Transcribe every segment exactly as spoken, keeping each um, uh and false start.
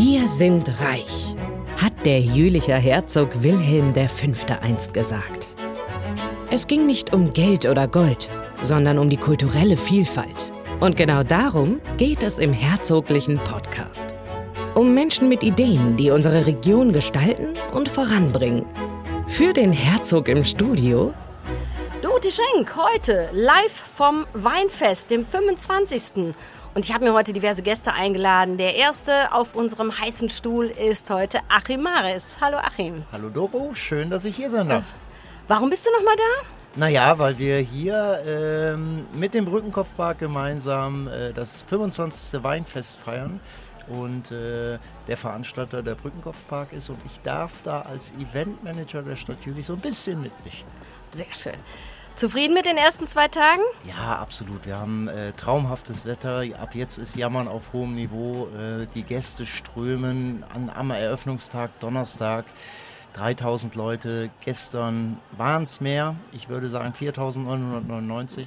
Wir sind reich, hat der Jülicher Herzog Wilhelm der Fünfte einst gesagt. Es ging nicht um Geld oder Gold, sondern um die kulturelle Vielfalt. Und genau darum geht es im Herzoglichen Podcast. Um Menschen mit Ideen, die unsere Region gestalten und voranbringen. Für den Herzog im Studio Dorothee Schenk, heute live vom Weinfest, dem fünfundzwanzigsten Und ich habe mir heute diverse Gäste eingeladen. Der erste auf unserem heißen Stuhl ist heute Achim Maris. Hallo Achim. Hallo Doro, schön, dass ich hier sein darf. Warum bist du noch mal da? Naja, weil wir hier ähm, mit dem Brückenkopfpark gemeinsam äh, das fünfundzwanzigste Weinfest feiern. Und äh, der Veranstalter der Brückenkopfpark ist und ich darf da als Eventmanager der Stadt Jülich so ein bisschen mitmischen. Sehr schön. Zufrieden mit den ersten zwei Tagen? Ja, absolut. Wir haben äh, traumhaftes Wetter. Ab jetzt ist Jammern auf hohem Niveau. Äh, die Gäste strömen an, am Eröffnungstag, Donnerstag. dreitausend Leute. Gestern waren es mehr. Ich würde sagen viertausendneunhundertneunundneunzig.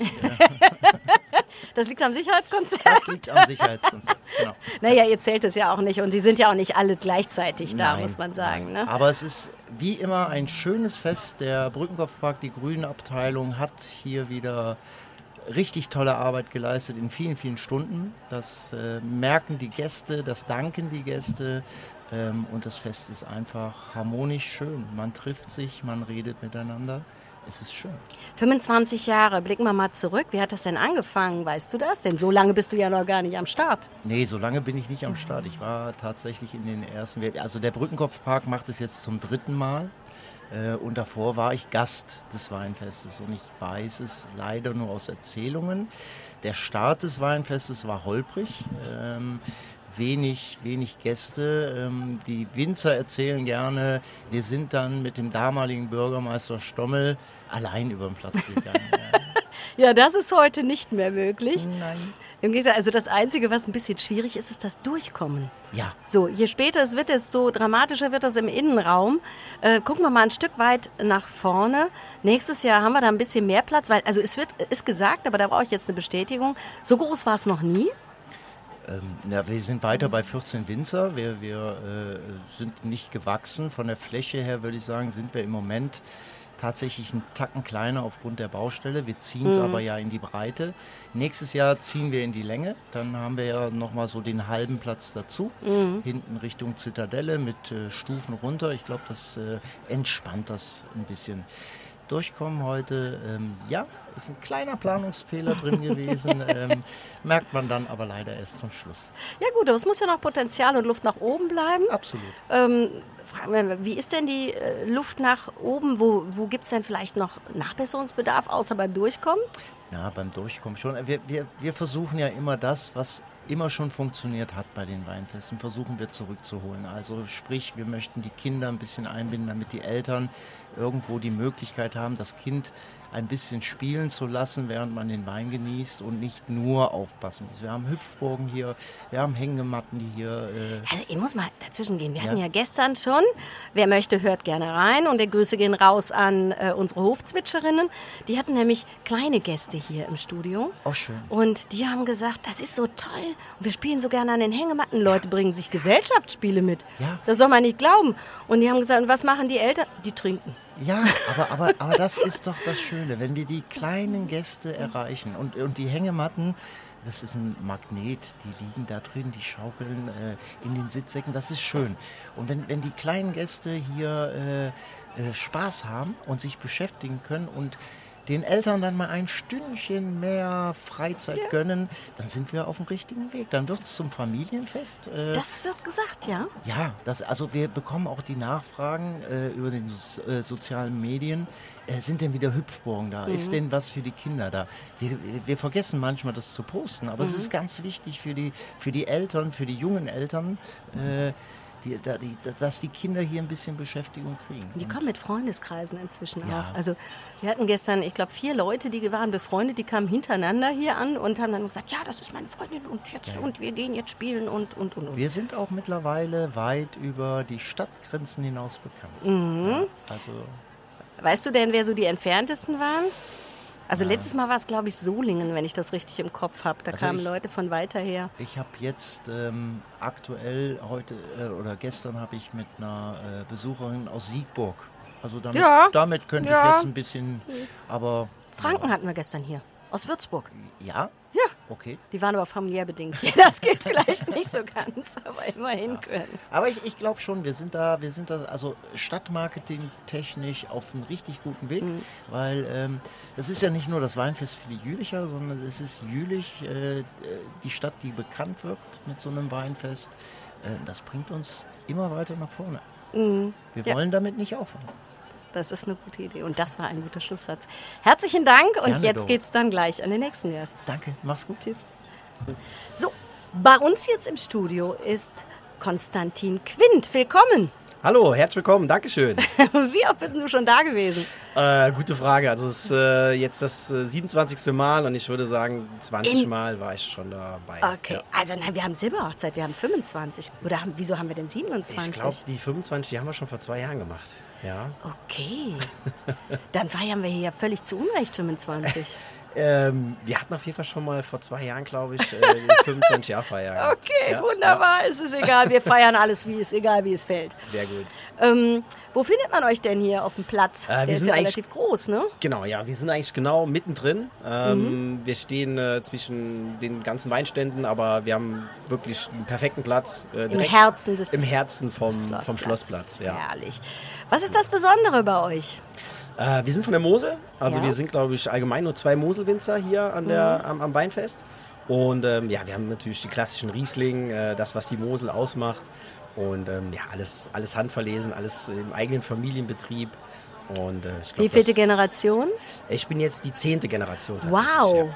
Das liegt am Sicherheitskonzept? Das liegt am Sicherheitskonzept, genau. Naja, ihr zählt es ja auch nicht und die sind ja auch nicht alle gleichzeitig da, Nein, muss man sagen. Ne? Aber es ist wie immer ein schönes Fest. Der Brückenkopfpark, die Grünabteilung, hat hier wieder richtig tolle Arbeit geleistet in vielen, vielen Stunden. Das äh, merken die Gäste, das danken die Gäste. Ähm, und das Fest ist einfach harmonisch schön. Man trifft sich, man redet miteinander. Es ist schön. fünfundzwanzig Jahre, blicken wir mal zurück. Wie hat das denn angefangen, weißt du das? Denn so lange bist du ja noch gar nicht am Start. Nee, so lange bin ich nicht am Start. Ich war tatsächlich in den ersten... Also der Brückenkopfpark macht es jetzt zum dritten Mal. Äh, und davor war ich Gast des Weinfestes. Und ich weiß es leider nur aus Erzählungen. Der Start des Weinfestes war holprig. Ähm, Wenig, wenig Gäste. Ähm, die Winzer erzählen gerne, wir sind dann mit dem damaligen Bürgermeister Stommel allein über den Platz gegangen. Ja, das ist heute nicht mehr möglich. Nein. Also das Einzige, was ein bisschen schwierig ist, ist das Durchkommen. Ja. So, je später es wird, desto dramatischer wird das im Innenraum. Äh, gucken wir mal ein Stück weit nach vorne. Nächstes Jahr haben wir da ein bisschen mehr Platz, weil, also es wird, ist gesagt, aber da brauche ich jetzt eine Bestätigung, so groß war es noch nie. Ähm, ja, wir sind weiter bei vierzehn Winzer. Wir, wir äh, sind nicht gewachsen. Von der Fläche her würde ich sagen, sind wir im Moment tatsächlich einen Tacken kleiner aufgrund der Baustelle. Wir ziehen es mhm. aber ja in die Breite. Nächstes Jahr ziehen wir in die Länge. Dann haben wir ja nochmal so den halben Platz dazu. Mhm. Hinten Richtung Zitadelle mit äh, Stufen runter. Ich glaube, das äh, entspannt das ein bisschen. Durchkommen heute, ähm, ja, ist ein kleiner Planungsfehler drin gewesen, ähm, merkt man dann aber leider erst zum Schluss. Ja gut, aber es muss ja noch Potenzial und Luft nach oben bleiben. Absolut. Ähm, fragen wir, wie ist denn die äh, Luft nach oben? Wo, wo gibt es denn vielleicht noch Nachbesserungsbedarf, außer beim Durchkommen? Ja, beim Durchkommen schon. Wir, wir, wir versuchen ja immer das, was immer schon funktioniert hat bei den Weinfesten, versuchen wir zurückzuholen. Also sprich, wir möchten die Kinder ein bisschen einbinden, damit die Eltern irgendwo die Möglichkeit haben, das Kind ein bisschen spielen zu lassen, während man den Wein genießt und nicht nur aufpassen muss. Wir haben Hüpfburgen hier, wir haben Hängematten, die hier... Äh also ich muss mal dazwischen gehen. Wir ja. hatten ja gestern schon, wer möchte, hört gerne rein und die Grüße gehen raus an äh, unsere Hofzwitscherinnen. Die hatten nämlich kleine Gäste hier im Studio. Oh, schön. Und die haben gesagt, das ist so toll und wir spielen so gerne an den Hängematten. Leute bringen sich Gesellschaftsspiele mit. Ja. Das soll man nicht glauben. Und die haben gesagt, und was machen die Eltern? Die trinken. Ja, aber, aber, aber das ist doch das Schöne, wenn wir die kleinen Gäste erreichen und, und die Hängematten, das ist ein Magnet, die liegen da drin, die schaukeln äh, in den Sitzsäcken, das ist schön. Und wenn, wenn die kleinen Gäste hier äh, äh, Spaß haben und sich beschäftigen können und den Eltern dann mal ein Stündchen mehr Freizeit ja. gönnen, dann sind wir auf dem richtigen Weg. Dann wird es zum Familienfest. Äh, das wird gesagt, ja? Ja, das, also wir bekommen auch die Nachfragen äh, über die so, äh, sozialen Medien. Äh, sind denn wieder Hüpfburgen da? Mhm. Ist denn was für die Kinder da? Wir, wir vergessen manchmal das zu posten, aber mhm. es ist ganz wichtig für die, für die Eltern, für die jungen Eltern, äh, Die, die, dass die Kinder hier ein bisschen Beschäftigung kriegen. Die kommen mit Freundeskreisen inzwischen ja. auch. Also wir hatten gestern, ich glaube, vier Leute, die waren befreundet, die kamen hintereinander hier an und haben dann gesagt, ja, das ist meine Freundin und jetzt ja. und wir gehen jetzt spielen und und und. Wir sind auch mittlerweile weit über die Stadtgrenzen hinaus bekannt. Mhm. Ja, also weißt du denn, wer so die entferntesten waren? Also Ja. letztes Mal war es, glaube ich, Solingen, wenn ich das richtig im Kopf habe. Da Also kamen ich- Leute von weiter her. Ich habe jetzt ähm, aktuell heute äh, oder gestern habe ich mit einer äh, Besucherin aus Siegburg. Also damit, Ja. damit könnte Ja. ich jetzt ein bisschen, aber Franken hatten wir gestern hier, aus Würzburg. ja, Ja, okay. die waren aber familiär bedingt hier. Das geht vielleicht nicht so ganz, aber immerhin können. Aber ich, ich glaube schon, wir sind da, wir sind da, also Stadtmarketing technisch auf einem richtig guten Weg, Mhm. weil ähm, es ist ja nicht nur das Weinfest für die Jülicher, sondern es ist Jülich, äh, die Stadt, die bekannt wird mit so einem Weinfest. Äh, das bringt uns immer weiter nach vorne. Wir Ja. wollen damit nicht aufhören. Das ist eine gute Idee und das war ein guter Schlusssatz. Herzlichen Dank und Gerne jetzt doch. geht's dann gleich an den nächsten Gast. Danke, mach's gut. Tschüss. So, bei uns jetzt im Studio ist Konstantin Quint. Willkommen. Hallo, herzlich willkommen, Dankeschön. Wie oft bist du schon da gewesen? äh, gute Frage, also es ist äh, jetzt das äh, siebenundzwanzigste Mal und ich würde sagen, zwanzig In- Mal war ich schon dabei. Okay, Ja. also nein, wir haben Silberhochzeit, wir haben fünfundzwanzig. Oder haben, wieso haben wir denn Ich siebenundzwanzig? glaube, die fünfundzwanzig, die haben wir schon vor zwei Jahren gemacht. Ja. Okay, dann feiern wir hier ja völlig zu Unrecht fünfundzwanzig. Ähm, wir hatten auf jeden Fall schon mal vor zwei Jahren, glaube ich, äh, die fünfundzwanzig-Jahr-Feier. gehabt. Okay, Ja, wunderbar, es ist egal, wir feiern alles, wie es, egal wie es fällt. Ja, sehr gut. Ähm, wo findet man euch denn hier auf dem Platz? Äh, wir Der ist sind ja eigentlich- relativ groß, ne? Genau, ja, wir sind eigentlich genau mittendrin. Ähm, Mhm. Wir stehen äh, zwischen den ganzen Weinständen, aber wir haben wirklich einen perfekten Platz. Äh, Im direkt Herzen des Im Herzen vom Schlossplatz. vom Schlossplatz. Ja. Herrlich. Was ist das Besondere bei euch? Äh, wir sind von der Mosel, also Ja. wir sind, glaube ich, allgemein nur zwei Moselwinzer hier an der, Mhm. am, am Weinfest. Und ähm, ja, wir haben natürlich die klassischen Riesling, äh, das, was die Mosel ausmacht. Und ähm, ja, alles, alles handverlesen, alles im eigenen Familienbetrieb. Und, äh, ich glaub, Wie vielte das- Generation? Ich bin jetzt die zehnte Generation tatsächlich. Wow.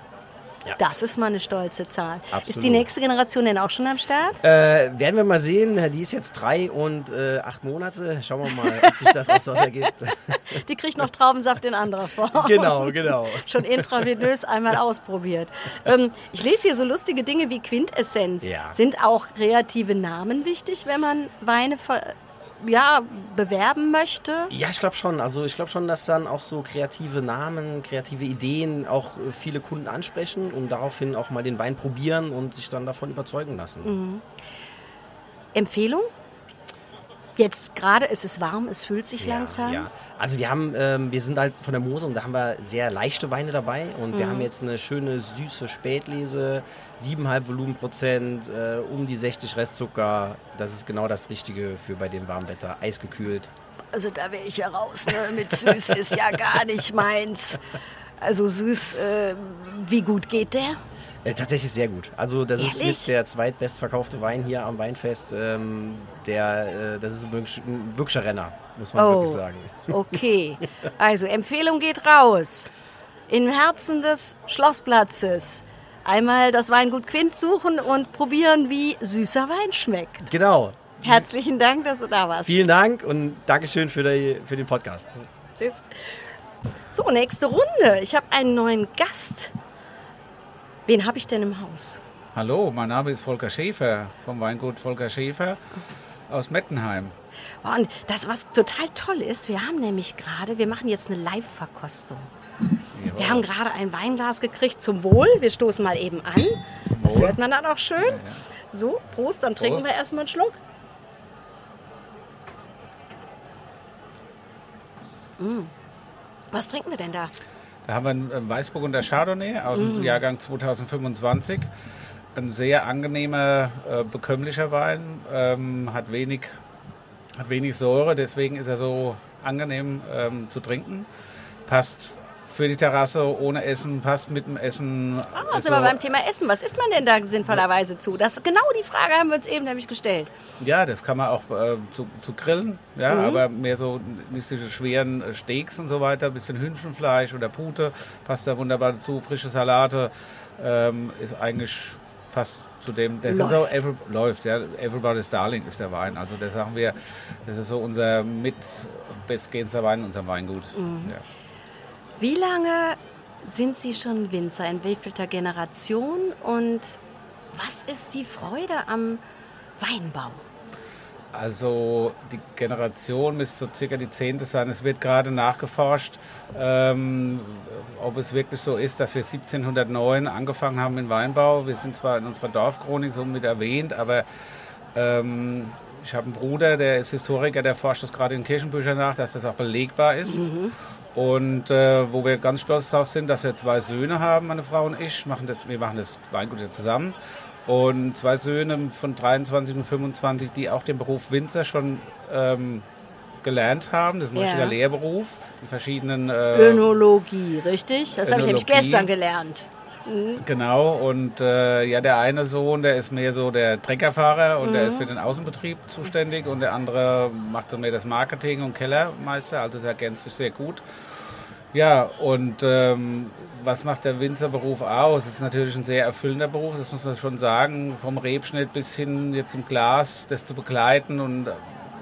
Ja. Das ist mal eine stolze Zahl. Ist Absolut. die nächste Generation denn auch schon am Start? Ja. Äh, werden wir mal sehen, die ist jetzt drei und äh, acht Monate. Schauen wir mal, ob sich daraus was ergibt. Die kriegt noch Traubensaft in anderer Form. Genau, genau. Schon intravenös einmal ausprobiert. Ähm, ich lese hier so lustige Dinge wie Quintessenz. Ja. Sind auch kreative Namen wichtig, wenn man Weine ver ja, bewerben möchte? Ja, ich glaube schon. Also ich glaube schon, dass dann auch so kreative Namen, kreative Ideen auch äh, viele Kunden ansprechen und daraufhin auch mal den Wein probieren und sich dann davon überzeugen lassen. Empfehlung? Jetzt gerade, es ist warm, es fühlt sich Ja, langsam. ja. Also wir haben, ähm, wir sind halt von der Mosel und da haben wir sehr leichte Weine dabei und wir haben jetzt eine schöne süße Spätlese, sieben Komma fünf Volumenprozent, äh, um die sechzig Restzucker. Das ist genau das Richtige für bei dem warmen Wetter, eisgekühlt. Also da wäre ich ja raus, ne? Mit süß ist ja gar nicht meins. Also süß, äh, wie gut geht der? Äh, tatsächlich sehr gut. Also das ist Ehrlich? mit der zweitbestverkaufte Wein hier am Weinfest. Ähm, der, äh, das ist wirklich ein wirklicher Renner, muss man Oh. wirklich sagen. Okay, also Empfehlung geht raus. Im Herzen des Schlossplatzes einmal das Weingut Quint suchen und probieren, wie süßer Wein schmeckt. Genau. Herzlichen Dank, dass du da warst. Vielen Dank und Dankeschön für, die, für den Podcast. Tschüss. So, nächste Runde. Ich habe einen neuen Gast. Wen habe ich denn im Haus? Hallo, mein Name ist Volker Schäfer vom Weingut Volker Schäfer aus Mettenheim. Oh, und das, was total toll ist, wir haben nämlich gerade, wir machen jetzt eine Live-Verkostung. Wir haben gerade ein Weinglas gekriegt zum Wohl. Wir stoßen mal eben an. Das Wohl. hört man dann auch schön. So, Prost, dann trinken Prost. wir erstmal einen Schluck. Mm. Was trinken wir denn da? Da haben wir einen Weißburgunder Chardonnay aus dem Jahrgang zweitausendfünfundzwanzig. Ein sehr angenehmer, äh, bekömmlicher Wein, ähm, hat wenig, hat wenig Säure, deswegen ist er so angenehm ähm, zu trinken. Passt für die Terrasse ohne Essen, passt mit dem Essen. Ah, ist sind wir so- beim Thema Essen. Was isst man denn da sinnvollerweise zu? Das, genau die Frage haben wir uns eben nämlich gestellt. Ja, das kann man auch äh, zu, zu grillen, ja, aber mehr so nicht diese schweren äh, Steaks und so weiter, ein bisschen Hühnchenfleisch oder Pute, passt da wunderbar dazu, frische Salate, ähm, ist eigentlich passt zu dem, das ist so, Läuft. every, läuft, ja, Everybody's Darling ist der Wein, also das sagen wir, das ist so unser mit bestgehendster Wein in unserem Weingut. Ja. Wie lange sind Sie schon Winzer? In wievielter Generation? Und was ist die Freude am Weinbau? Also die Generation müsste so circa die zehnte sein. Es wird gerade nachgeforscht, ähm, ob es wirklich so ist, dass wir siebzehnhundertneun angefangen haben mit Weinbau. Wir sind zwar in unserer Dorfchronik so mit erwähnt, aber ähm, ich habe einen Bruder, der ist Historiker, der forscht das gerade in Kirchenbüchern nach, dass das auch belegbar ist. Mhm. Und äh, wo wir ganz stolz drauf sind, dass wir zwei Söhne haben, meine Frau und ich. Machen das, wir machen das Weingut ja zusammen. Und zwei Söhne von dreiundzwanzig und fünfundzwanzig, die auch den Beruf Winzer schon ähm, gelernt haben. Das ist ein Ja. richtiger Lehrberuf in verschiedenen... Äh, Önologie, richtig? Das habe ich nämlich Önologie. gestern gelernt. Genau, und äh, ja, der eine Sohn, der ist mehr so der Treckerfahrer und Mhm. der ist für den Außenbetrieb zuständig und der andere macht so mehr das Marketing und Kellermeister, also das ergänzt sich sehr gut. Ja, und ähm, was macht der Winzerberuf aus? Es ist natürlich ein sehr erfüllender Beruf, das muss man schon sagen, vom Rebschnitt bis hin jetzt im Glas, das zu begleiten und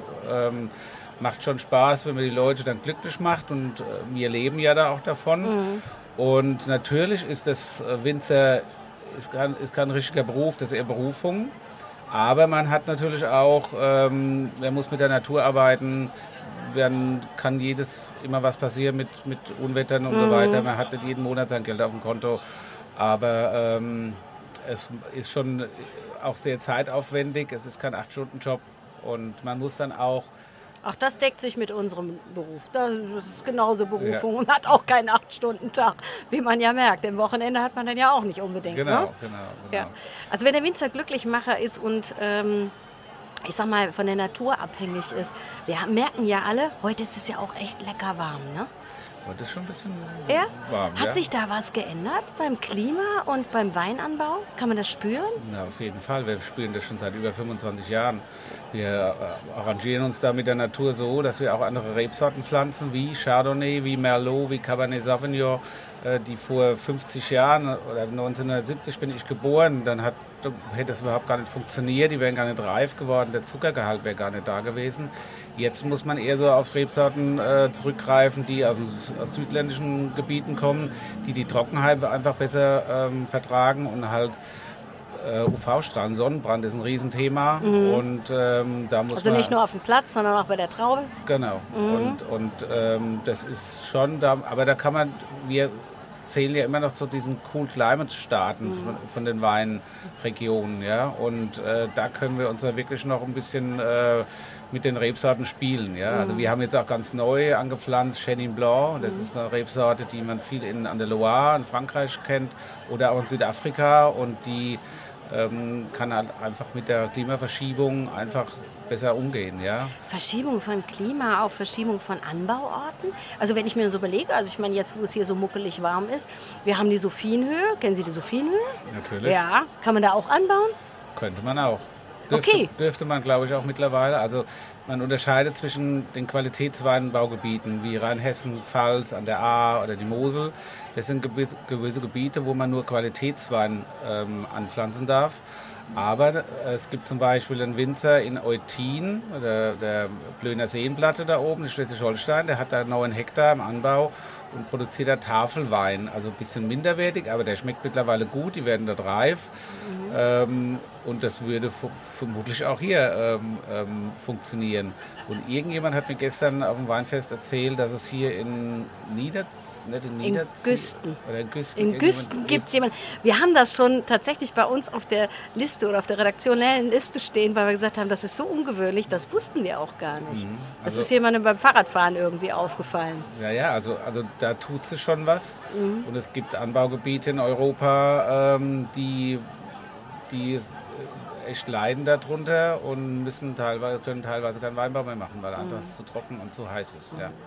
ähm, macht schon Spaß, wenn man die Leute dann glücklich macht und äh, wir leben ja da auch davon. Mhm. Und natürlich ist das äh, Winzer ist kein, ist kein richtiger Beruf, das ist eher Berufung. Aber man hat natürlich auch, ähm, man muss mit der Natur arbeiten, dann kann jedes immer was passieren mit, mit Unwettern und Mhm. so weiter. Man hat nicht jeden Monat sein Geld auf dem Konto. Aber ähm, es ist schon auch sehr zeitaufwendig. Es ist kein acht-Stunden-Job und man muss dann auch Ach, das deckt sich mit unserem Beruf. Das ist genauso Berufung und hat auch keinen acht-Stunden-Tag, wie man ja merkt. Am Wochenende hat man dann ja auch nicht unbedingt. Genau, ne? genau, genau. Ja. Also wenn der Winzer Glücklichmacher ist und ähm, ich sag mal von der Natur abhängig ist, wir merken ja alle, heute ist es ja auch echt lecker warm, ne? Heute ist schon ein bisschen Ja? warm. Hat ja? sich da was geändert beim Klima und beim Weinanbau? Kann man das spüren? Na, auf jeden Fall. Wir spüren das schon seit über fünfundzwanzig Jahren. Wir äh, arrangieren uns da mit der Natur so, dass wir auch andere Rebsorten pflanzen, wie Chardonnay, wie Merlot, wie Cabernet Sauvignon, äh, die vor fünfzig Jahren oder neunzehnhundertsiebzig bin ich geboren. Dann hat, hätte das überhaupt gar nicht funktioniert. Die wären gar nicht reif geworden. Der Zuckergehalt wäre gar nicht da gewesen. Jetzt muss man eher so auf Rebsorten äh, zurückgreifen, die aus, aus südländischen Gebieten kommen, die die Trockenheit einfach besser ähm, vertragen und halt äh, U V-Strahlen, Sonnenbrand ist ein Riesenthema Mhm. und ähm, da muss Also man... nicht nur auf dem Platz, sondern auch bei der Traube? Genau. Mhm. Und, und ähm, das ist schon, da, aber da kann man, wir zählen ja immer noch zu diesen Cool Climate Staaten Mhm. von, von den Weinregionen, ja. Und äh, da können wir uns ja wirklich noch ein bisschen äh, mit den Rebsorten spielen, ja. Mhm. Also wir haben jetzt auch ganz neu angepflanzt Chenin Blanc. Das Mhm. ist eine Rebsorte, die man viel in, an der Loire in Frankreich kennt oder auch in Südafrika und die ähm, kann halt einfach mit der Klimaverschiebung einfach besser umgehen, ja. Verschiebung von Klima, auch Verschiebung von Anbauorten. Also wenn ich mir so überlege, also ich meine jetzt, wo es hier so muckelig warm ist, wir haben die Sophienhöhe. Kennen Sie die Sophienhöhe? Natürlich. Ja. Kann man da auch anbauen? Könnte man auch. Dürfte, Okay. Dürfte man, glaube ich, auch mittlerweile. Also man unterscheidet zwischen den Qualitätsweinbaugebieten wie Rheinhessen, Pfalz, an der Ahr oder die Mosel. Das sind gewisse, gewisse Gebiete, wo man nur Qualitätswein ähm, anpflanzen darf. Aber äh, es gibt zum Beispiel einen Winzer in Eutin, der, der Plöner Seenplatte da oben in Schleswig-Holstein, der hat da neun Hektar im Anbau und produziert da Tafelwein. Also ein bisschen minderwertig, aber der schmeckt mittlerweile gut, die werden dort reif. Mhm. Ähm, und das würde fu- vermutlich auch hier ähm, ähm, funktionieren. Und irgendjemand hat mir gestern auf dem Weinfest erzählt, dass es hier in Niederz... Nicht in, In Niederz Güsten. Oder in Güsten. In irgendjemand- Güsten gibt es jemanden. Wir haben das schon tatsächlich bei uns auf der Liste oder auf der redaktionellen Liste stehen, weil wir gesagt haben, das ist so ungewöhnlich, das wussten wir auch gar nicht. Mhm. Das Also- ist jemandem beim Fahrradfahren irgendwie aufgefallen. Ja, ja, also, also da tut sich schon was. Mhm. Und es gibt Anbaugebiete in Europa, ähm, die, die äh, echt leiden darunter und müssen teilweise, können teilweise keinen Weinbau mehr machen, weil einfach es zu trocken und zu heiß ist. Ja.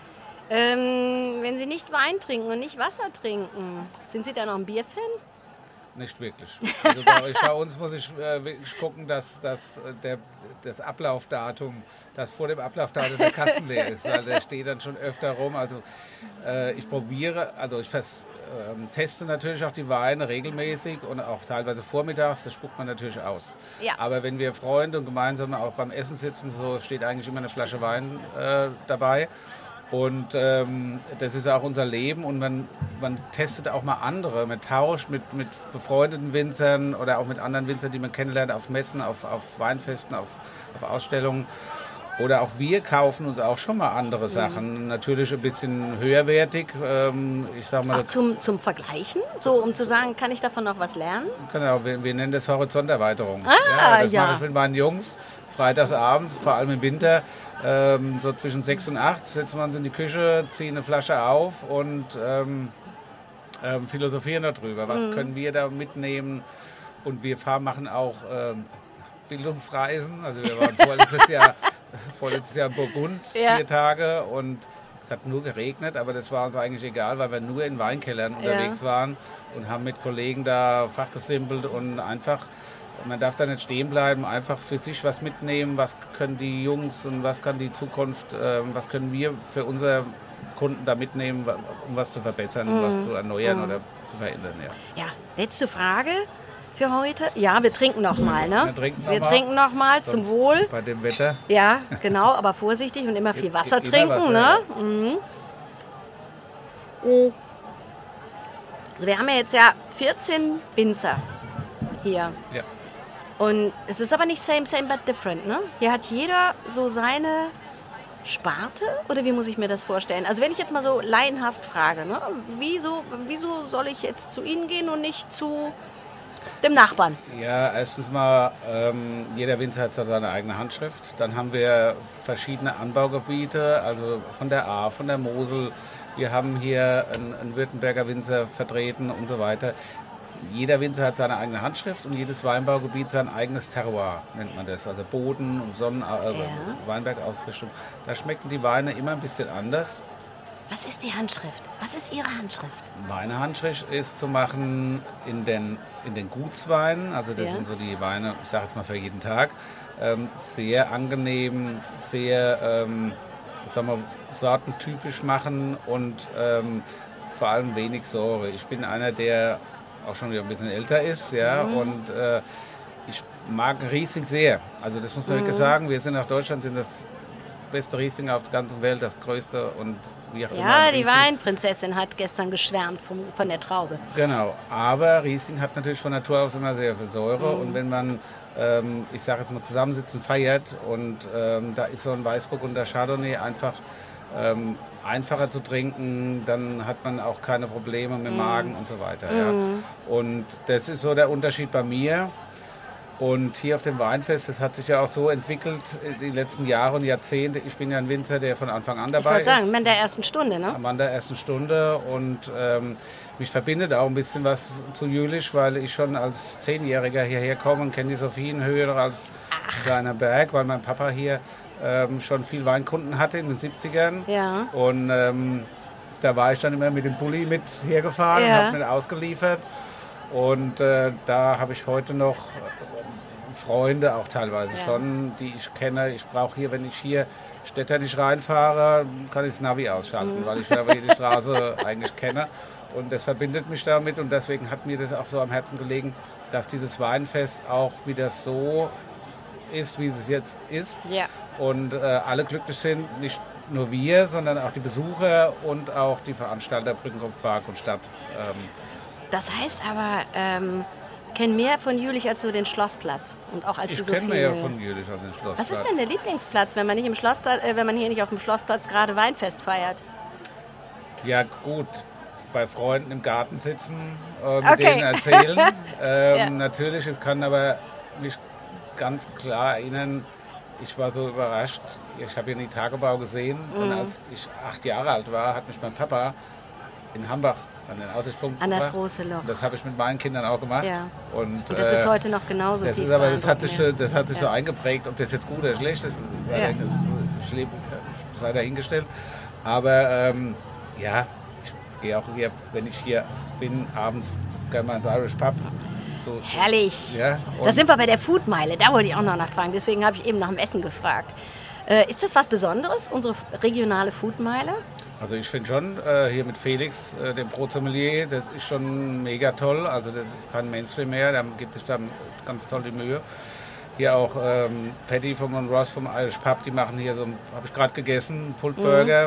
Ähm, wenn Sie nicht Wein trinken und nicht Wasser trinken, sind Sie dann noch ein Bierfan? Nicht wirklich. Also bei, bei uns muss ich äh, wirklich gucken, dass, dass äh, der, das Ablaufdatum, dass vor dem Ablaufdatum der Kasten leer ist, weil der steht dann schon öfter rum. Also äh, ich probiere, also ich vers, äh, teste natürlich auch die Weine regelmäßig und auch teilweise vormittags, das spuckt man natürlich aus. Ja. Aber wenn wir Freunde und gemeinsam auch beim Essen sitzen, so steht eigentlich immer eine Flasche Wein äh, dabei. Und ähm, das ist auch unser Leben und man, man testet auch mal andere. Man tauscht mit, mit befreundeten Winzern oder auch mit anderen Winzern, die man kennenlernt auf Messen, auf, auf Weinfesten, auf, auf Ausstellungen. Oder auch wir kaufen uns auch schon mal andere Sachen. Mhm. Natürlich ein bisschen höherwertig. Ähm, ich sag mal, auch zum, zum Vergleichen? So, um zu sagen, kann ich davon noch was lernen? Genau, wir, wir nennen das Horizonterweiterung. Ah, ja, das ja. mache ich mit meinen Jungs. Freitags abends, vor allem im Winter, ähm, so zwischen sechs und acht, setzen wir uns in die Küche, ziehen eine Flasche auf und ähm, ähm, philosophieren darüber. Was mhm. können wir da mitnehmen? Und wir fahren, machen auch ähm, Bildungsreisen. Also wir waren vorletztes Jahr, vorletztes Jahr in Burgund, ja. vier Tage und es hat nur geregnet, aber das war uns eigentlich egal, weil wir nur in Weinkellern unterwegs ja. waren und haben mit Kollegen da fachgesimpelt und einfach, man darf da nicht stehen bleiben, einfach für sich was mitnehmen, was können die Jungs und was kann die Zukunft, äh, was können wir für unsere Kunden da mitnehmen, um was zu verbessern, um mhm. was zu erneuern mhm. oder zu verändern. Ja, ja, letzte Frage für heute. Ja, wir trinken noch mal, ne? Wir trinken noch wir mal. trinken noch mal zum Wohl. Bei dem Wetter. Ja, genau, aber vorsichtig und immer viel Wasser immer trinken, Wasser, ne? Ja. Mhm. Also wir haben ja jetzt ja vierzehn Winzer hier. Ja. Und es ist aber nicht same, same, but different, ne? Hier hat jeder so seine Sparte, oder wie muss ich mir das vorstellen? Also wenn ich jetzt mal so laienhaft frage, ne? Wieso, wieso soll ich jetzt zu Ihnen gehen und nicht zu dem Nachbarn? Ja, erstens mal, ähm, jeder Winzer hat seine eigene Handschrift. Dann haben wir verschiedene Anbaugebiete, also von der Ahr, von der Mosel. Wir haben hier einen, einen Württemberger Winzer vertreten und so weiter. Jeder Winzer hat seine eigene Handschrift und jedes Weinbaugebiet sein eigenes Terroir, nennt man das. Also Boden und Sonnen, äh, ja. Weinbergausrichtung. Da schmecken die Weine immer ein bisschen anders. Was ist die Handschrift? Was ist Ihre Handschrift? Meine Handschrift ist zu machen in den, in den Gutsweinen, also das ja. sind so die Weine, ich sage jetzt mal für jeden Tag, ähm, sehr angenehm, sehr, ähm, sagen wir, sortentypisch machen und ähm, vor allem wenig Säure. Ich bin einer, der auch schon wieder ein bisschen älter ist, ja, mhm. und äh, ich mag Riesling sehr. Also das muss man mhm. wirklich sagen, wir sind nach Deutschland, sind das beste Riesling auf der ganzen Welt, das größte und wie auch immer. Ja, die Weinprinzessin hat gestern geschwärmt vom, von der Traube. Genau, aber Riesling hat natürlich von Natur aus immer sehr viel Säure mhm. und wenn man, ähm, ich sage jetzt mal, zusammensitzen feiert und ähm, da ist so ein Weißburgunder Chardonnay einfach ähm, einfacher zu trinken, dann hat man auch keine Probleme mit dem Magen mm. und so weiter. Ja. Mm. Und das ist so der Unterschied bei mir. Und hier auf dem Weinfest, das hat sich ja auch so entwickelt in den letzten Jahren und Jahrzehnte. Ich bin ja ein Winzer, der von Anfang an dabei ist. Ich wollte sagen, Mann der ersten Stunde, ne? Mann der ersten Stunde und ähm, mich verbindet auch ein bisschen was zu Jülich, weil ich schon als Zehnjähriger hierher komme und kenne die Sophienhöhe als Ach. kleiner Berg, weil mein Papa hier Ähm, schon viel Weinkunden hatte in den siebzigern. Ja. Und ähm, da war ich dann immer mit dem Bulli mit hergefahren, ja. habe mit ausgeliefert. Und äh, da habe ich heute noch Freunde, auch teilweise ja. schon, die ich kenne. Ich brauche hier, wenn ich hier städterisch reinfahre, kann ich das Navi ausschalten, mhm. weil ich da die Straße eigentlich kenne. Und das verbindet mich damit und deswegen hat mir das auch so am Herzen gelegen, dass dieses Weinfest auch wieder so ist, wie es jetzt ist. Ja. Und äh, alle glücklich sind, nicht nur wir, sondern auch die Besucher und auch die Veranstalter Brückenkopfpark und Stadt. Ähm. Das heißt aber, ähm, kennen mehr von Jülich als nur den Schlossplatz und auch als ich die kenne mehr von Jülich als den Schlossplatz. Was ist denn der Lieblingsplatz, wenn man nicht im Schlossplatz, äh, wenn man hier nicht auf dem Schlossplatz gerade Weinfest feiert? Ja gut, bei Freunden im Garten sitzen, äh, mit okay. denen erzählen. ähm, ja. Natürlich, ich kann aber mich ganz klar erinnern, ich war so überrascht, ich habe hier den Tagebau gesehen mhm. und als ich acht Jahre alt war, hat mich mein Papa in Hambach an den Aussichtspunkt an das gebracht. große Loch. Das habe ich mit meinen Kindern auch gemacht. Ja. Und, und das äh, ist heute noch genauso das tief ist aber das hat sich, mir. das hat sich ja. so eingeprägt, ob das jetzt gut oder schlecht ist, sei, ja. ich lebe, sei dahingestellt. Aber ähm, ja, ich gehe auch hier, wenn ich hier bin, abends gerne mal ins Irish Pub. So, Herrlich. Ja, da sind wir bei der Foodmeile. Da wollte ich auch noch nachfragen. Deswegen habe ich eben nach dem Essen gefragt. Äh, ist das was Besonderes, unsere regionale Foodmeile? Also ich finde schon, äh, hier mit Felix, äh, dem Brotsommelier, das ist schon mega toll. Also das ist kein Mainstream mehr, da gibt sich dann ganz toll die Mühe. Hier auch ähm, Patty vom und Ross vom Irish Pub, die machen hier so, habe ich gerade gegessen, Pulled Burger. Mhm.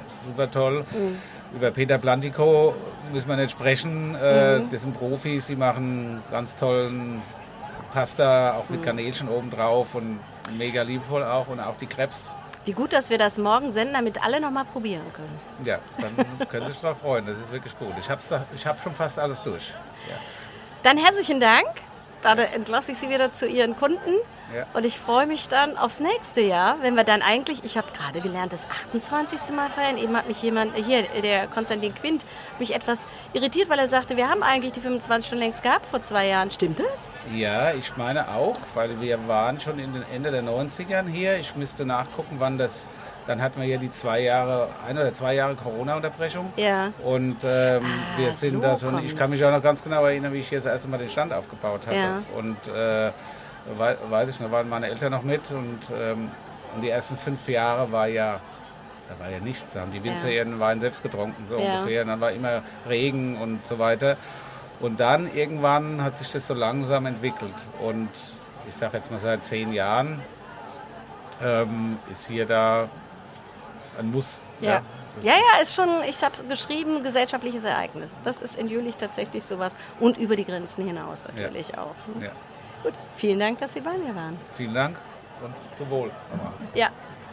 super toll. Mhm. Über Peter Plantico müssen wir nicht sprechen. Äh, mhm. Das sind Profis, die machen ganz tollen Pasta, auch mit mhm. Garnelchen obendrauf und mega liebevoll auch. Und auch die Crepes. Wie gut, dass wir das morgen senden, damit alle noch mal probieren können. Ja, dann können Sie sich darauf freuen. Das ist wirklich gut. Ich habe ich hab schon fast alles durch. Ja. Dann herzlichen Dank. Dann entlasse ich Sie wieder zu Ihren Kunden. Ja. Und ich freue mich dann aufs nächste Jahr, wenn wir dann eigentlich, ich habe gerade gelernt, das achtundzwanzigste Mal feiern. Eben hat mich jemand, hier, der Konstantin Quint, mich etwas irritiert, weil er sagte, wir haben eigentlich die fünfundzwanzig schon längst gehabt vor zwei Jahren. Stimmt das? Ja, ich meine auch, weil wir waren schon in den Ende der neunzigern hier. Ich müsste nachgucken, wann das... Dann hatten wir ja die zwei Jahre, ein oder zwei Jahre Corona-Unterbrechung. Ja. Und ähm, ah, wir sind so da so, ich kann mich auch noch ganz genau erinnern, wie ich hier das erste Mal den Stand aufgebaut hatte. Ja. Und äh, weiß ich, da waren meine Eltern noch mit und, ähm, und die ersten fünf Jahre war ja, da war ja nichts. Da haben die Winzer ja. ihren Wein selbst getrunken, so ja. ungefähr. Und dann war immer Regen und so weiter. Und dann irgendwann hat sich das so langsam entwickelt. Und ich sage jetzt mal seit zehn Jahren ähm, ist hier da ein Muss. Ja, ja, ja, ja, ist schon, ich habe geschrieben, gesellschaftliches Ereignis. Das ist in Jülich tatsächlich sowas. Und über die Grenzen hinaus natürlich ja. auch. Ja. Gut, vielen Dank, dass Sie bei mir waren. Vielen Dank und zum Wohl. Ja.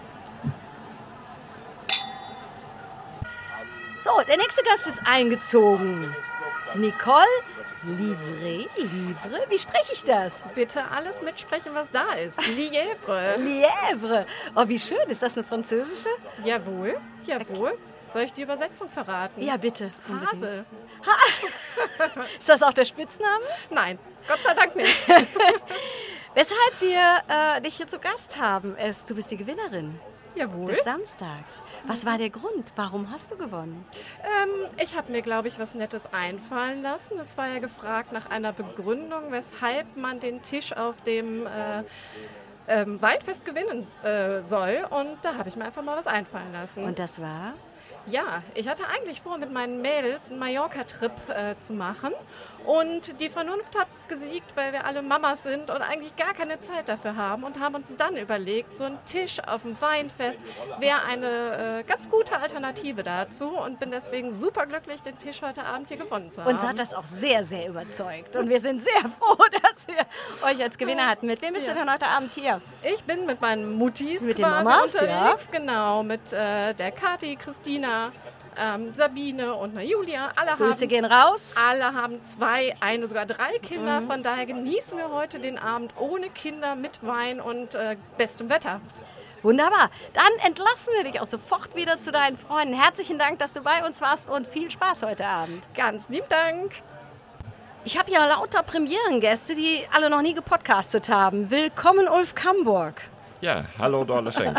So, der nächste Gast ist eingezogen. Nicole Livre, Livre, wie spreche ich das? Bitte alles mitsprechen, was da ist. Lièvre. Lièvre. Oh, wie schön. Ist das eine französische? Jawohl, jawohl. Soll ich die Übersetzung verraten? Ja, bitte. Hase. Ha. Ist das auch der Spitzname? Nein, Gott sei Dank nicht. Weshalb wir äh, dich hier zu Gast haben, ist, du bist die Gewinnerin. Jawohl. Des Samstags. Was war der Grund? Warum hast du gewonnen? Ähm, ich habe mir, glaube ich, was Nettes einfallen lassen. Es war ja gefragt nach einer Begründung, weshalb man den Tisch auf dem äh, ähm, Weinfest gewinnen äh, soll. Und da habe ich mir einfach mal was einfallen lassen. Und das war? Ja, ich hatte eigentlich vor, mit meinen Mädels einen Mallorca-Trip äh, zu machen. Und die Vernunft hat gesiegt, weil wir alle Mamas sind und eigentlich gar keine Zeit dafür haben und haben uns dann überlegt, so ein Tisch auf dem Weinfest wäre eine äh, ganz gute Alternative dazu und bin deswegen superglücklich, den Tisch heute Abend hier gewonnen zu haben. Uns hat das auch sehr, sehr überzeugt und wir sind sehr froh, dass wir euch als Gewinner hatten. Mit wem bist ja. du denn heute Abend hier? Ich bin mit meinen Muttis mit den quasi Mamas, unterwegs, ja? Genau, mit äh, der Kathi, Christina, Ähm, Sabine und Julia, alle Grüße haben, gehen raus. Alle haben zwei, eine sogar drei Kinder. Mhm. Von daher genießen wir heute den Abend ohne Kinder, mit Wein und äh, bestem Wetter. Wunderbar. Dann entlassen wir dich auch sofort wieder zu deinen Freunden. Herzlichen Dank, dass du bei uns warst und viel Spaß heute Abend. Ganz lieben Dank. Ich habe ja lauter Premierengäste, die alle noch nie gepodcastet haben. Willkommen, Ulf Kamburg. Ja, hallo Dorle Schenk.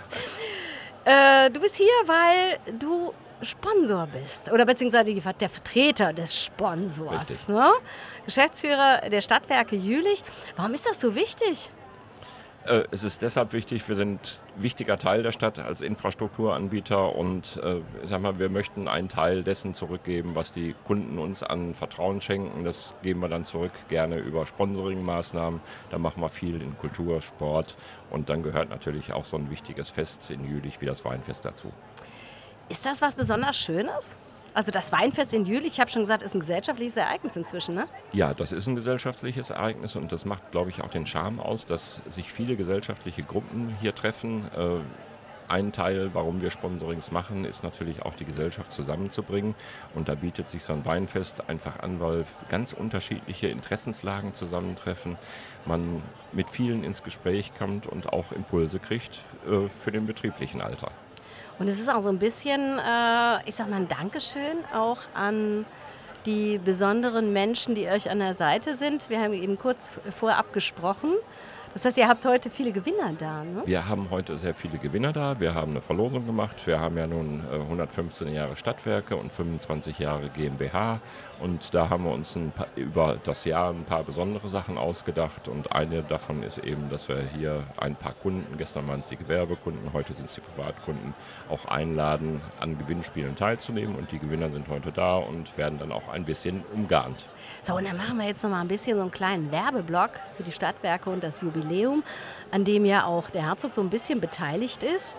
äh, du bist hier, weil du Sponsor bist oder beziehungsweise der Vertreter des Sponsors, ne? Geschäftsführer der Stadtwerke Jülich. Warum ist das so wichtig? Äh, es ist deshalb wichtig, wir sind wichtiger Teil der Stadt als Infrastrukturanbieter und äh, ich sag mal, wir möchten einen Teil dessen zurückgeben, was die Kunden uns an Vertrauen schenken. Das geben wir dann zurück, gerne über Sponsoring-Maßnahmen. Da machen wir viel in Kultur, Sport und dann gehört natürlich auch so ein wichtiges Fest in Jülich wie das Weinfest dazu. Ist das was besonders Schönes? Also das Weinfest in Jülich, ich habe schon gesagt, ist ein gesellschaftliches Ereignis inzwischen, ne? Ja, das ist ein gesellschaftliches Ereignis und das macht, glaube ich, auch den Charme aus, dass sich viele gesellschaftliche Gruppen hier treffen. Äh, ein Teil, warum wir Sponsorings machen, ist natürlich auch die Gesellschaft zusammenzubringen. Und da bietet sich so ein Weinfest einfach an, weil ganz unterschiedliche Interessenslagen zusammentreffen, man mit vielen ins Gespräch kommt und auch Impulse kriegt äh, für den betrieblichen Alltag. Und es ist auch so ein bisschen, äh, ich sag mal, ein Dankeschön auch an die besonderen Menschen, die euch an der Seite sind. Wir haben eben kurz vorher abgesprochen. Das heißt, ihr habt heute viele Gewinner da, ne? Wir haben heute sehr viele Gewinner da. Wir haben eine Verlosung gemacht. Wir haben ja nun äh, hundertfünfzehn Jahre Stadtwerke und fünfundzwanzig Jahre GmbH. Und da haben wir uns ein paar, über das Jahr ein paar besondere Sachen ausgedacht. Und eine davon ist eben, dass wir hier ein paar Kunden, gestern waren es die Gewerbekunden, heute sind es die Privatkunden, auch einladen, an Gewinnspielen teilzunehmen. Und die Gewinner sind heute da und werden dann auch ein bisschen umgarnt. So, und dann machen wir jetzt noch mal ein bisschen so einen kleinen Werbeblock für die Stadtwerke und das Jubiläum, an dem ja auch der Herzog so ein bisschen beteiligt ist.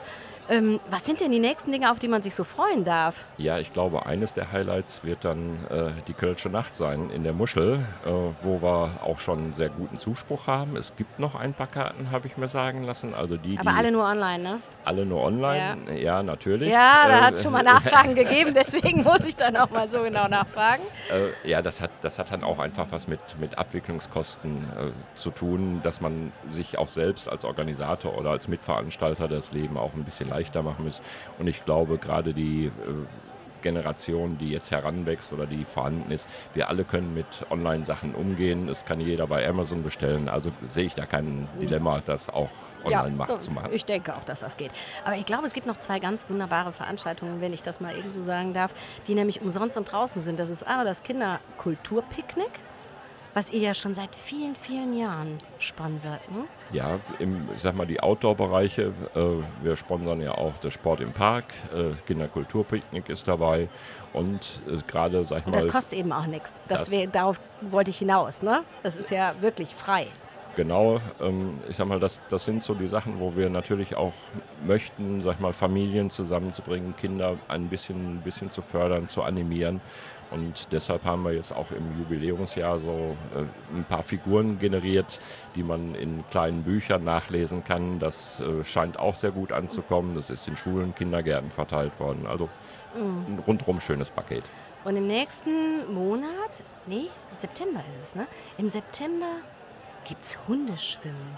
Ähm, was sind denn die nächsten Dinge, auf die man sich so freuen darf? Ja, ich glaube, eines der Highlights wird dann äh, die Kölsche Nacht sein in der Muschel, äh, wo wir auch schon sehr guten Zuspruch haben. Es gibt noch ein paar Karten, habe ich mir sagen lassen. Also die, Aber die alle nur online, ne? Alle nur online? Ja, ja natürlich. Ja, da äh, hat es schon mal Nachfragen gegeben, deswegen muss ich dann auch mal so genau nachfragen. Äh, ja, das hat, das hat dann auch einfach was mit, mit Abwicklungskosten äh, zu tun, dass man sich auch selbst als Organisator oder als Mitveranstalter das Leben auch ein bisschen leichter machen muss. Und ich glaube, gerade die äh, Generation, die jetzt heranwächst oder die vorhanden ist, wir alle können mit Online-Sachen umgehen. Das kann jeder bei Amazon bestellen. Also sehe ich da kein Dilemma, das auch online ja, macht, zu machen. Ich denke auch, dass das geht. Aber ich glaube, es gibt noch zwei ganz wunderbare Veranstaltungen, wenn ich das mal eben so sagen darf, die nämlich umsonst und draußen sind. Das ist einmal das Kinderkulturpicknick, was ihr ja schon seit vielen, vielen Jahren sponsert, ne? Ja, im, ich sag mal, die Outdoor-Bereiche, äh, wir sponsern ja auch das Sport im Park, äh, Kinderkulturpicknick ist dabei und äh, gerade, sag ich und mal... das kostet eben auch nichts. Das das wär, darauf wollte ich hinaus, ne? Das ist ja wirklich frei. Genau, ähm, ich sag mal, das, das sind so die Sachen, wo wir natürlich auch möchten, sag ich mal, Familien zusammenzubringen, Kinder ein bisschen, ein bisschen zu fördern, zu animieren. Und deshalb haben wir jetzt auch im Jubiläumsjahr so äh, ein paar Figuren generiert, die man in kleinen Büchern nachlesen kann. Das äh, scheint auch sehr gut anzukommen. Das ist in Schulen, Kindergärten verteilt worden. Also ein rundum schönes Paket. Und im nächsten Monat, nee, September ist es, ne? Im September gibt's Hundeschwimmen.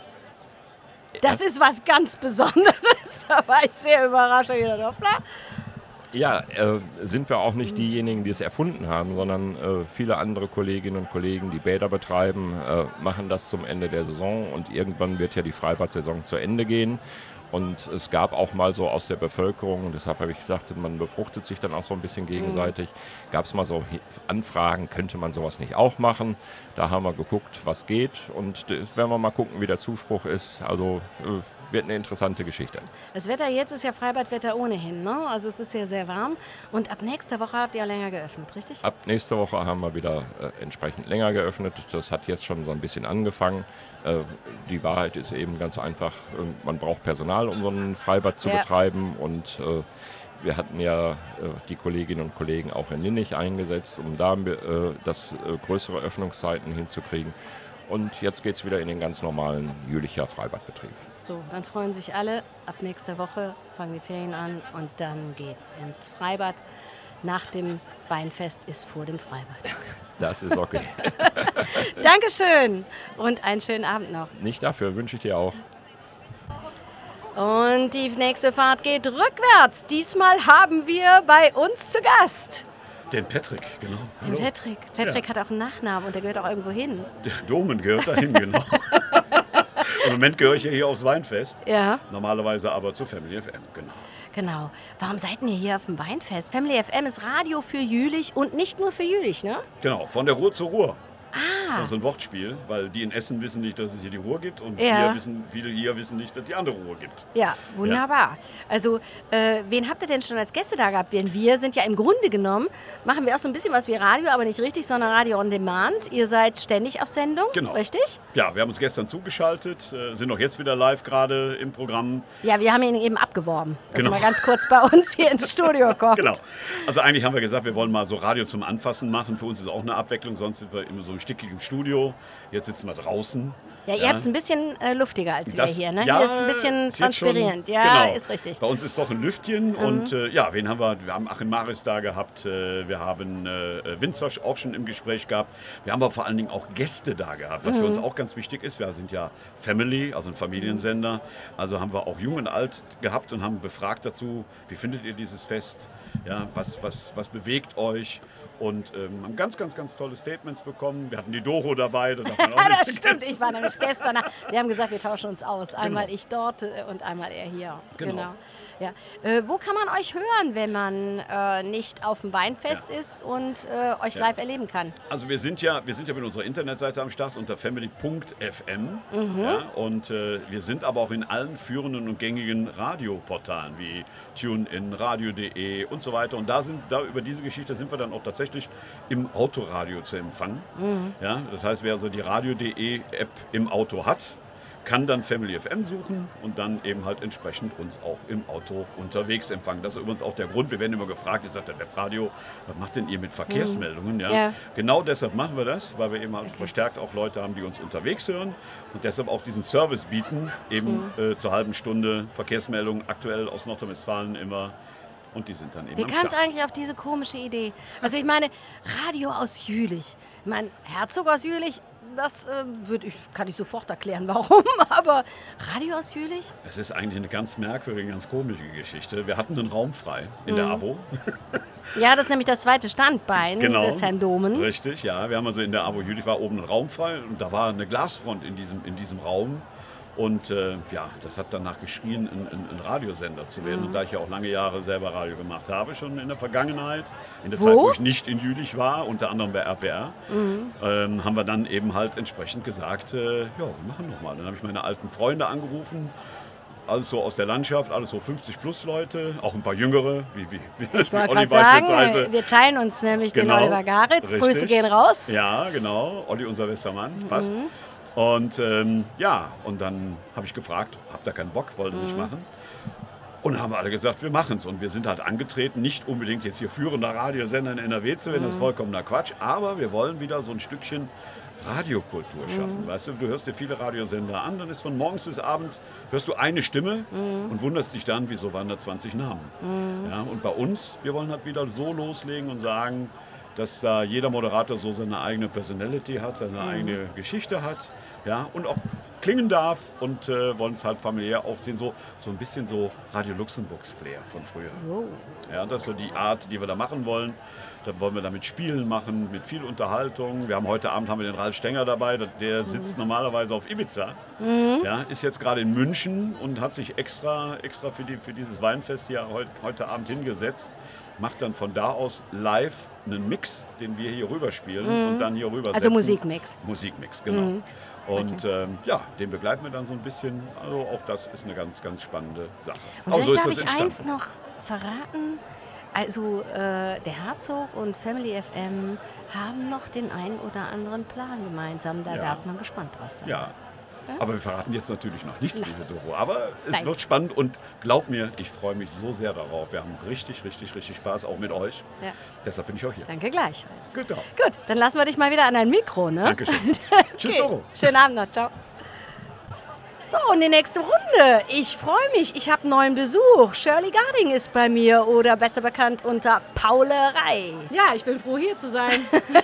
Das ist was ganz Besonderes. Da war ich sehr überrascht. Hoppla. Ja, äh, sind wir auch nicht diejenigen, die es erfunden haben, sondern äh, viele andere Kolleginnen und Kollegen, die Bäder betreiben, äh, machen das zum Ende der Saison und irgendwann wird ja die Freibad-Saison zu Ende gehen. Und es gab auch mal so aus der Bevölkerung, und deshalb habe ich gesagt, man befruchtet sich dann auch so ein bisschen gegenseitig, mhm. gab es mal so Anfragen, könnte man sowas nicht auch machen? Da haben wir geguckt, was geht und werden wir mal gucken, wie der Zuspruch ist. Also äh, wird eine interessante Geschichte. Das Wetter jetzt ist ja Freibadwetter ohnehin, ne? Also es ist ja sehr warm und ab nächster Woche habt ihr ja länger geöffnet, richtig? Ab nächster Woche haben wir wieder äh, entsprechend länger geöffnet. Das hat jetzt schon so ein bisschen angefangen. Äh, die Wahrheit ist eben ganz einfach, äh, man braucht Personal, um so ein Freibad zu ja. betreiben und äh, wir hatten ja äh, die Kolleginnen und Kollegen auch in Linnich eingesetzt, um da äh, das äh, größere Öffnungszeiten hinzukriegen. Und jetzt geht es wieder in den ganz normalen Jülicher Freibadbetrieb. So, dann freuen sich alle. Ab nächster Woche fangen die Ferien an und dann geht's ins Freibad. Nach dem Weinfest ist vor dem Freibad. Das ist okay. Dankeschön und einen schönen Abend noch. Nicht dafür, wünsche ich dir auch. Und die nächste Fahrt geht rückwärts. Diesmal haben wir bei uns zu Gast den Patrick, genau. Den Hallo. Patrick. Patrick ja. hat auch einen Nachnamen und der gehört auch irgendwo hin. Der Domen gehört dahin, genau. Im Moment gehöre ich ja hier aufs Weinfest. Ja. Normalerweise aber zur Family F M, genau. Genau. Warum seid ihr hier auf dem Weinfest? Family F M ist Radio für Jülich und nicht nur für Jülich, ne? Genau, von der Ruhr zur Ruhr. Ah. Das ist ein Wortspiel, weil die in Essen wissen nicht, dass es hier die Ruhr gibt und ja. wir wissen, viele hier wissen nicht, dass es die andere Ruhr gibt. Ja, wunderbar. Ja. Also, äh, wen habt ihr denn schon als Gäste da gehabt? Wir sind ja im Grunde genommen, machen wir auch so ein bisschen was wie Radio, aber nicht richtig, sondern Radio on Demand. Ihr seid ständig auf Sendung, genau. Richtig? Ja, wir haben uns gestern zugeschaltet, äh, sind auch jetzt wieder live gerade im Programm. Ja, wir haben ihn eben abgeworben, dass genau. er mal ganz kurz bei uns hier ins Studio kommt. Genau. Also eigentlich haben wir gesagt, wir wollen mal so Radio zum Anfassen machen. Für uns ist auch eine Abwechslung, sonst sind wir immer so im stickigen Studio. Jetzt sitzen wir draußen. Ja, ihr ja. habt es ein bisschen äh, luftiger als das, wir hier, ne? Ja, hier ist ein bisschen transparent. Schon, ja, genau. Ist richtig. Bei uns ist doch ein Lüftchen mhm. und äh, ja, wen haben wir? Wir haben Achim Maris da gehabt, äh, wir haben äh, Winzer auch schon im Gespräch gehabt. Wir haben aber vor allen Dingen auch Gäste da gehabt, was mhm. für uns auch ganz wichtig ist. Wir sind ja Family, also ein Familiensender. Also haben wir auch Jung und Alt gehabt und haben befragt dazu, wie findet ihr dieses Fest? Ja, was, was, was bewegt euch? Und ähm, haben ganz, ganz, ganz tolle Statements bekommen. Wir hatten die Doro dabei. Das, das stimmt, ich war nämlich gestern. Wir haben gesagt, wir tauschen uns aus. Einmal genau. ich dort und einmal er hier. Genau. genau. Ja. Äh, wo kann man euch hören, wenn man äh, nicht auf dem Weinfest ja. ist und äh, euch ja. live erleben kann? Also wir sind ja, wir sind ja mit unserer Internetseite am Start unter family punkt f m. Mhm. Ja, und äh, wir sind aber auch in allen führenden und gängigen Radioportalen wie TuneIn, radio punkt de und so weiter. Und da sind, da über diese Geschichte sind wir dann auch tatsächlich im Autoradio zu empfangen. Mhm. Ja, das heißt, wer also die radio punkt de App im Auto hat, kann dann Family F M suchen und dann eben halt entsprechend uns auch im Auto unterwegs empfangen. Das ist übrigens auch der Grund, wir werden immer gefragt, ich sage, der Webradio, was macht denn ihr mit Verkehrsmeldungen? Ja. Ja. Genau deshalb machen wir das, weil wir eben halt verstärkt auch Leute haben, die uns unterwegs hören und deshalb auch diesen Service bieten, eben Mhm. äh, zur halben Stunde Verkehrsmeldungen aktuell aus Nordrhein-Westfalen immer. Und die sind dann eben Wie am kam es Start. eigentlich auf diese komische Idee? Also ich meine, Radio aus Jülich. Ich meine, Herzog aus Jülich, das äh, würd ich, kann ich sofort erklären, warum. Aber Radio aus Jülich? Es ist eigentlich eine ganz merkwürdige, ganz komische Geschichte. Wir hatten einen Raum frei in der A W O. Ja, das ist nämlich das zweite Standbein Genau. des Herrn Domen. Richtig, ja. Wir haben also in der A W O Jülich war oben ein Raum frei und da war eine Glasfront in diesem, in diesem Raum. Und äh, ja, das hat danach geschrien, ein, ein, ein Radiosender zu werden. Mhm. Und da ich ja auch lange Jahre selber Radio gemacht habe, schon in der Vergangenheit, in der Wo? Zeit, wo ich nicht in Jülich war, unter anderem bei R P R, Mhm. ähm, haben wir dann eben halt entsprechend gesagt, äh, ja, wir machen noch mal. Dann habe ich meine alten Freunde angerufen, alles so aus der Landschaft, alles so fünfzig plus Leute, auch ein paar Jüngere, wie, wie, wie Ich wollte Olli gerade sagen, beispielsweise. äh, wir teilen uns nämlich Genau, den Oliver Garitz. richtig. Grüße gehen raus. Ja, genau. Olli, unser bester Mann, passt. Mhm. Und ähm, ja, und dann habe ich gefragt, habt ihr keinen Bock, wollt ihr nicht Mhm. machen? Und dann haben wir alle gesagt, wir machen es. Und wir sind halt angetreten, nicht unbedingt jetzt hier führender Radiosender in N R W zu werden, das ist Mhm. vollkommener Quatsch, aber wir wollen wieder so ein Stückchen Radiokultur schaffen. Mhm. Weißt du, du hörst dir viele Radiosender an, dann ist von morgens bis abends, hörst du eine Stimme Mhm. und wunderst dich dann, wieso waren da zwanzig Namen? Mhm. Ja, und bei uns, wir wollen halt wieder so loslegen und sagen, dass da jeder Moderator so seine eigene Personality hat, seine Mhm. eigene Geschichte hat, ja, und auch klingen darf und äh, wollen es halt familiär aufziehen, so, so ein bisschen so Radio Luxemburgs Flair von früher. Wow. Ja, das ist so die Art, die wir da machen wollen. Da wollen wir da mit Spielen machen, mit viel Unterhaltung. Wir haben heute Abend haben wir den Ralf Stenger dabei, der sitzt normalerweise auf Ibiza. Mhm. Ja, ist jetzt gerade in München und hat sich extra, extra für, die, für dieses Weinfest hier heute, heute Abend hingesetzt. Macht dann von da aus live einen Mix, den wir hier rüber spielen Mhm. und dann hier rüber Also setzen. Musikmix. Musikmix, genau. Mhm. Und ähm, ja, den begleiten wir dann so ein bisschen. Also auch das ist eine ganz, ganz spannende Sache. Und Aber vielleicht so darf ist das ich entstanden. eins noch verraten. Also äh, der Herzog und Family F M haben noch den einen oder anderen Plan gemeinsam. Da Ja. darf man gespannt drauf sein. Ja. Aber wir verraten jetzt natürlich noch nichts, liebe Doro. Aber es Nein. wird spannend und glaub mir, ich freue mich so sehr darauf. Wir haben richtig, richtig, richtig Spaß, auch mit euch. Ja. Deshalb bin ich auch hier. Danke gleichfalls. Genau. Gut, dann lassen wir dich mal wieder an dein Mikro, ne? Dankeschön. Tschüss, Doro. Schönen Abend noch, ciao. So, und die nächste Runde. Ich freue mich, ich habe neuen Besuch. Shirley Garding ist bei mir oder besser bekannt unter Paulerei. Ja, ich bin froh, hier zu sein.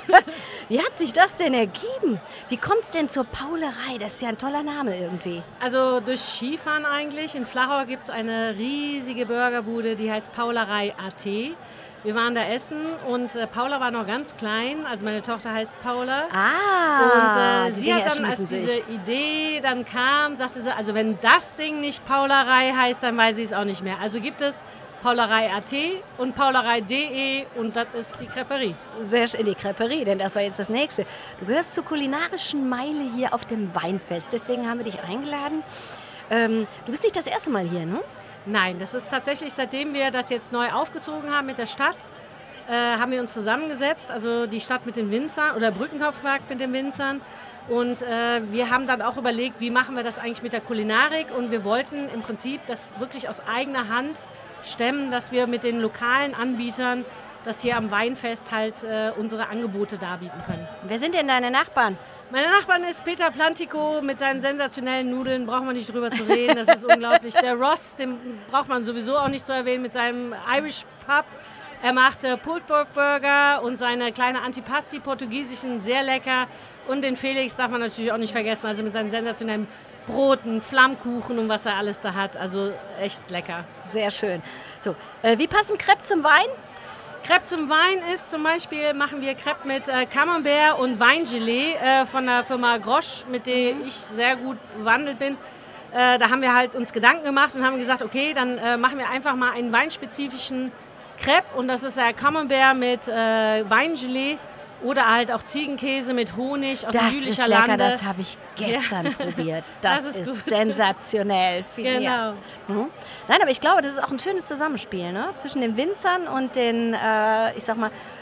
Wie hat sich das denn ergeben? Wie kommt es denn zur Paulerei? Das ist ja ein toller Name irgendwie. Also durch Skifahren eigentlich. In Flachau gibt es eine riesige Burgerbude, die heißt Paulerei A T. Wir waren da essen und äh, Paula war noch ganz klein, also meine Tochter heißt Paula. Ah, und äh, die sie Dinge hat dann, als erschließen diese sich. Idee dann kam, sagte sie, also wenn das Ding nicht Paulerei heißt, dann weiß ich es auch nicht mehr. Also gibt es Paulerei A T und Paulerei D E und das ist die Creperie. Sehr schön, die Creperie, denn das war jetzt das Nächste. Du gehörst zur kulinarischen Meile hier auf dem Weinfest, deswegen haben wir dich eingeladen. Ähm, du bist nicht das erste Mal hier, ne? Nein, das ist tatsächlich, seitdem wir das jetzt neu aufgezogen haben mit der Stadt, äh, haben wir uns zusammengesetzt, also die Stadt mit den Winzern oder Brückenkaufmarkt mit den Winzern. Und äh, wir haben dann auch überlegt, wie machen wir das eigentlich mit der Kulinarik. Und wir wollten im Prinzip das wirklich aus eigener Hand stemmen, dass wir mit den lokalen Anbietern, das hier am Weinfest halt äh, unsere Angebote darbieten können. Wer sind denn deine Nachbarn? Meine Nachbarn ist Peter Plantico mit seinen sensationellen Nudeln, braucht man nicht drüber zu reden, das ist unglaublich. Der Ross, den braucht man sowieso auch nicht zu erwähnen, mit seinem Irish Pub. Er macht äh, Pulled Pork Burger und seine kleine Antipasti portugiesischen, sehr lecker. Und den Felix darf man natürlich auch nicht vergessen, also mit seinen sensationellen Broten, Flammkuchen und was er alles da hat. Also echt lecker. Sehr schön. So, äh, wie passen Crepe zum Wein? Crepe zum Wein ist zum Beispiel, machen wir Crepe mit äh, Camembert und Weingelee äh, von der Firma Grosch, mit der ich sehr gut bewandelt bin. Äh, da haben wir halt uns Gedanken gemacht und haben gesagt, okay, dann äh, machen wir einfach mal einen weinspezifischen Crepe und das ist der Camembert mit äh, Weingelee oder halt auch Ziegenkäse mit Honig aus dem Das Jülicher ist lecker, Lande. das habe ich gestern Ja. probiert. Das, Das ist ist, gut. sensationell. Viel Genau. Mhm. Nein, aber ich glaube, das ist auch ein schönes Zusammenspiel, ne? Zwischen den Winzern und den, äh, ich sag mal,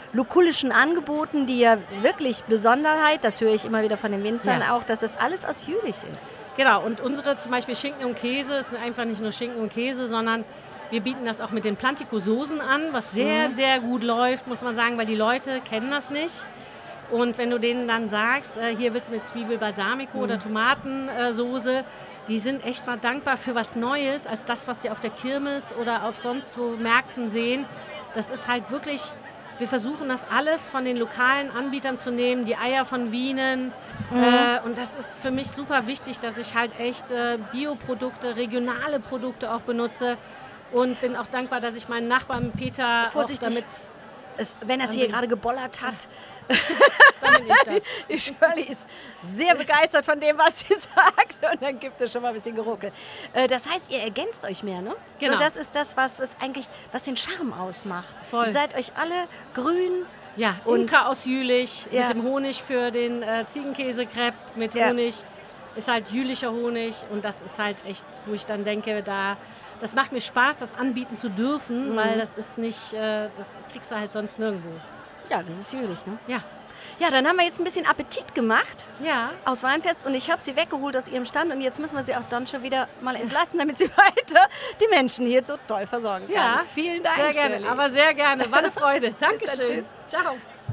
lukullischen Angeboten, die ja wirklich Besonderheit, das höre ich immer wieder von den Winzern Ja. auch, dass das alles aus Jülich ist. Genau, und unsere zum Beispiel Schinken und Käse, es sind einfach nicht nur Schinken und Käse, sondern wir bieten das auch mit den Plantico-Soßen an, was sehr, sehr gut läuft, muss man sagen, weil die Leute kennen das nicht. Und wenn du denen dann sagst, äh, hier willst du mit Zwiebel, Balsamico oder Tomatensoße, die sind echt mal dankbar für was Neues, als das, was sie auf der Kirmes oder auf sonst wo Märkten sehen. Das ist halt wirklich, wir versuchen das alles von den lokalen Anbietern zu nehmen, die Eier von Wienen. Äh, und das ist für mich super wichtig, dass ich halt echt äh, Bioprodukte, regionale Produkte auch benutze. Und bin auch dankbar, dass ich meinen Nachbarn Peter Vorsichtig. auch damit... Es, wenn das hier gerade gebollert hat, Dann bin ich das. die Shirley ist sehr begeistert von dem, was sie sagt. Und dann gibt es schon mal ein bisschen Geruckel. Äh, Das heißt, ihr ergänzt euch mehr, ne? Genau. So, das ist das, was es eigentlich, was den Charme ausmacht. Voll. Ihr seid euch alle grün. Ja, Und- Imker aus Jülich Ja. mit dem Honig für den äh, Ziegenkäse-Crepe mit Ja. Honig. Ist halt jülicher Honig und das ist halt echt, wo ich dann denke, da, das macht mir Spaß, das anbieten zu dürfen, weil das ist nicht, äh, das kriegst du halt sonst nirgendwo. Ja, das ist Jülich, ne? Ja. Ja, dann haben wir jetzt ein bisschen Appetit gemacht Ja. aus Weinfest und ich habe sie weggeholt aus ihrem Stand und jetzt müssen wir sie auch dann schon wieder mal entlassen, damit sie weiter die Menschen hier so toll versorgen kann. Ja, Vielen Dank, sehr gerne, Shirley. aber sehr gerne. War eine Freude. dann, Dankeschön. tschüss. Ciao.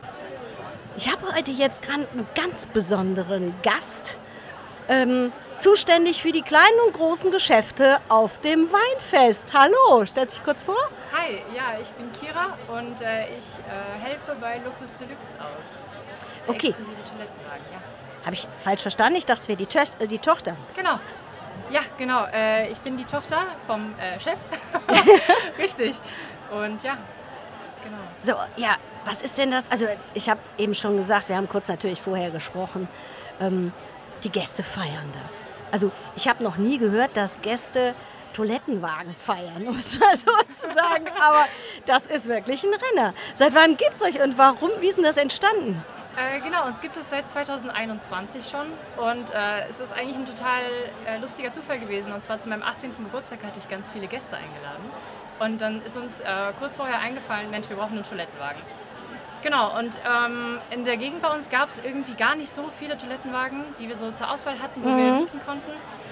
Ich habe heute jetzt gerade einen ganz besonderen Gast, ähm, zuständig für die kleinen und großen Geschäfte auf dem Weinfest. Hallo, stellt sich kurz vor. Hi, ja, ich bin Kira und äh, ich äh, helfe bei Locus Deluxe aus. Der Okay. Exklusive Toilettenwagen, ja. Habe ich falsch verstanden? Ich dachte, es wäre die, Töch- äh, die Tochter. Genau. Ja, genau. Äh, ich bin die Tochter vom äh, Chef. Richtig. Und ja, genau. So, ja, was ist denn das? Also ich habe eben schon gesagt, wir haben kurz natürlich vorher gesprochen, ähm, die Gäste feiern das. Also ich habe noch nie gehört, dass Gäste Toilettenwagen feiern, um es mal so zu sagen. Aber das ist wirklich ein Renner. Seit wann gibt es euch und warum? Wie ist denn das entstanden? Äh, genau, uns gibt es seit zweitausendeinundzwanzig schon und äh, es ist eigentlich ein total äh, lustiger Zufall gewesen. Und zwar zu meinem achtzehnten Geburtstag hatte ich ganz viele Gäste eingeladen. Und dann ist uns äh, kurz vorher eingefallen, Mensch, wir brauchen einen Toilettenwagen. Genau, und ähm, in der Gegend bei uns gab es irgendwie gar nicht so viele Toilettenwagen, die wir so zur Auswahl hatten, wo wir mieten konnten.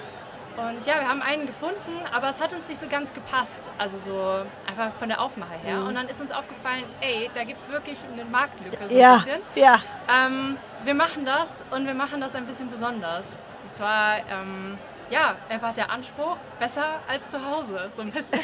Und ja, wir haben einen gefunden, aber es hat uns nicht so ganz gepasst, also so einfach von der Aufmache her. Und dann ist uns aufgefallen, ey, da gibt es wirklich eine Marktlücke so ein Ja, bisschen. ja. Ähm, wir machen das und wir machen das ein bisschen besonders. Und zwar, ähm, ja, einfach der Anspruch, besser als zu Hause, so ein bisschen.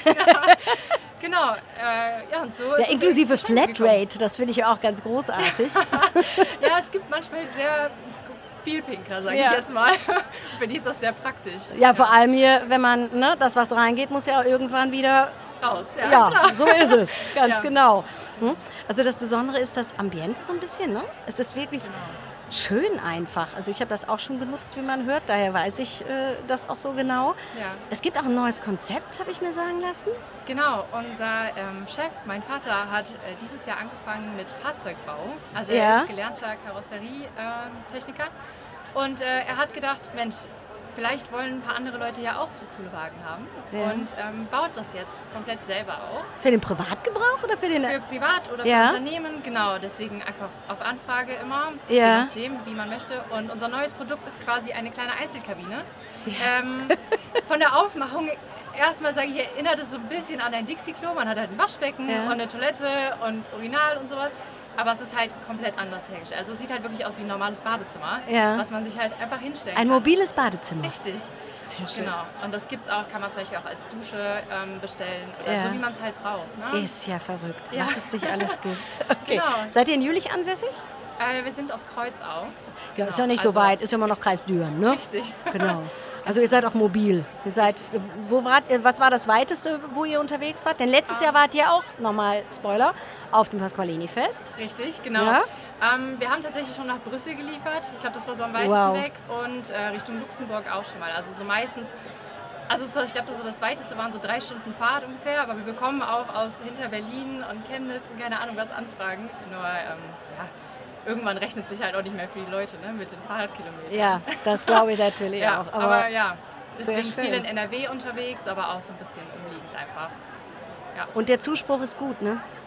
Genau, äh, ja und so Ja, ist es inklusive irgendwie zustande gekommen. Flatrate, das finde ich ja auch ganz großartig. Ja, es gibt manchmal sehr viel Pinkler, sage Ja. ich jetzt mal. Für die ist das sehr praktisch. Ja, vor allem hier, wenn man, ne, das was reingeht, muss ja auch irgendwann wieder, Raus, ja, ja, klar. so ist es, ganz Ja. genau. Hm? Also das Besondere ist das Ambiente so ein bisschen, ne? Es ist wirklich schön einfach. Also ich habe das auch schon genutzt, wie man hört, daher weiß ich äh, das auch so genau. Ja. Es gibt auch ein neues Konzept, habe ich mir sagen lassen. Genau, unser ähm, Chef, mein Vater, hat äh, dieses Jahr angefangen mit Fahrzeugbau. Also Ja. er ist gelernter Karosserietechniker. Und äh, er hat gedacht, Mensch, vielleicht wollen ein paar andere Leute ja auch so coole Wagen haben. Ja. Und ähm, baut das jetzt komplett selber auch. Für den Privatgebrauch oder für den... Für Privat oder Ja. für Unternehmen, genau. Deswegen einfach auf Anfrage immer, Ja. je nachdem, wie man möchte. Und unser neues Produkt ist quasi eine kleine Einzelkabine. Ähm, von der Aufmachung, erstmal sage ich, erinnert es so ein bisschen an ein Dixie-Klo. Man hat halt ein Waschbecken Ja. und eine Toilette und Urinal und sowas. Aber es ist halt komplett anders hergestellt. Also es sieht halt wirklich aus wie ein normales Badezimmer, Ja. was man sich halt einfach hinstellen Ein kann. mobiles Badezimmer. Richtig. Sehr schön. Genau. Und das gibt's auch, kann man zum Beispiel auch als Dusche ähm, bestellen oder Ja. so, wie man es halt braucht. Ne? Ist ja verrückt, Ja. was es nicht alles gibt. Okay. Genau. Seid ihr in Jülich ansässig? Äh, wir sind aus Kreuzau. Ja, ist Genau. ja nicht so Also- weit, ist ja immer noch Kreis Düren, ne? Richtig. Genau. Also ihr seid auch mobil. Ihr seid, wo wart, ihr- was war das Weiteste, wo ihr unterwegs wart? Denn letztes Jahr wart ihr auch, nochmal Spoiler, auf dem Pasqualini-Fest. Richtig, genau. Ja? Ähm, wir haben tatsächlich schon nach Brüssel geliefert. Ich glaube, das war so am weitesten Wow. weg. Und äh, Richtung Luxemburg auch schon mal. Also so meistens, also so, ich glaube, das, so das weiteste waren so drei Stunden Fahrt ungefähr. Aber wir bekommen auch aus hinter Berlin und Chemnitz und keine Ahnung was Anfragen. Nur, ähm, ja, irgendwann rechnet sich halt auch nicht mehr für die Leute, ne, mit den Fahrradkilometern. Ja, das glaube ich natürlich Ja, auch. aber, Aber, ja, sehr deswegen schön. viel in N R W unterwegs, aber auch so ein bisschen umliegend einfach. und der Zuspruch ist gut, ne?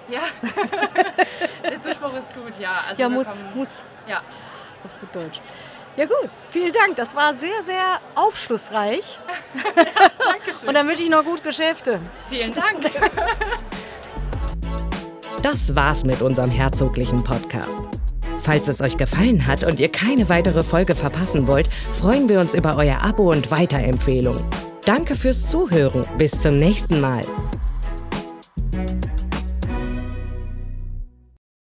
Ja, der Zuspruch ist gut, ja. Also Ja, wir muss, kommen- muss. Ja. Auf gut Deutsch. Ja gut, vielen Dank. Das war sehr, sehr aufschlussreich. Dankeschön. Und dann wünsche ich noch gut Geschäfte. Vielen Dank. Das war's mit unserem herzoglichen Podcast. Falls es euch gefallen hat und ihr keine weitere Folge verpassen wollt, freuen wir uns über euer Abo und Weiterempfehlung. Danke fürs Zuhören. Bis zum nächsten Mal.